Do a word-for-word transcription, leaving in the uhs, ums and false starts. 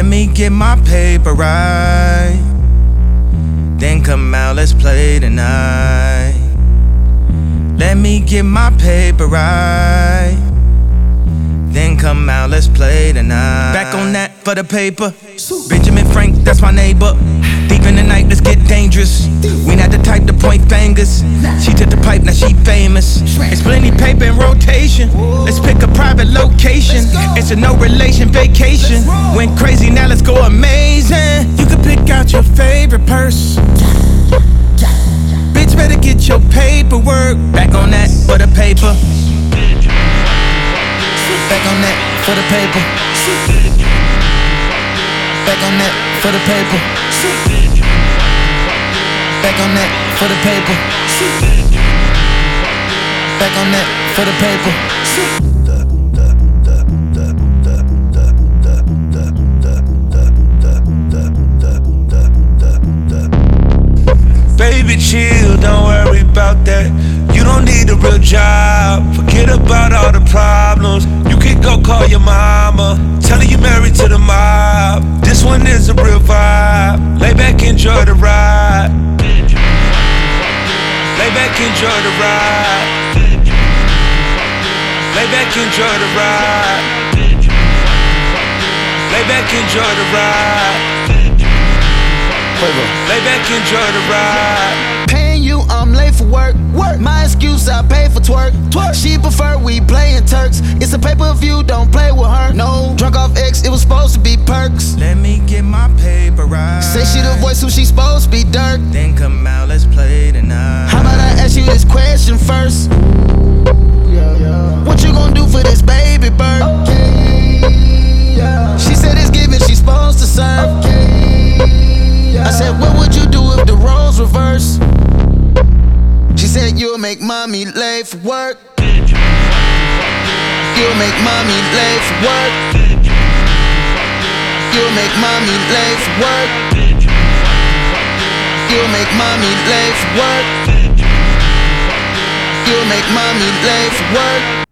me get my paper right, then come out, let's play tonight. Let me get my paper right, then come out, let's play tonight. Back on that for the paper. Benjamin Frank, that's my neighbor. Deep in the night, let's get dangerous. We not the type to point fingers. She took the pipe, now she famous. It's plenty paper in rotation. Let's pick a private location. It's a no relation vacation. Went crazy, now let's go amazing. You can pick out your favorite purse. Bitch, better get your paperwork. Back on that for the paper. Back on that for the paper. Back on that for the paper. Back on that for the paper. Back on that for the paper. Baby, chill, don't worry about that. You don't need a real job. Forget about all the problems. You can go call your mama, tell her you married to the mob. This one is a real vibe. Lay back, enjoy the ride. Lay back, enjoy the ride. Lay back, enjoy the ride. Lay back, enjoy the ride. Lay back, enjoy the ride. Paying you, I'm late for work. Work. My excuse, I pay for twerk. Twerk. She prefer we playin' Turks. It's a pay-per-view, don't play with her. No, drunk off X, it was supposed to be perks. Let me get my paper right. Say she the voice who she supposed to be Dirk. Then come out, let's play tonight. How about I ask you this question first? What you gon' do for this baby bird? Okay, yeah. She said it's given, she's supposed to serve. Okay, yeah. I said, what would you do if the roles reverse? She said, you'll make mommy late for work. You'll make mommy late for work. You'll make mommy late for work. You'll make mommy late for work. You'll make mommy late for work.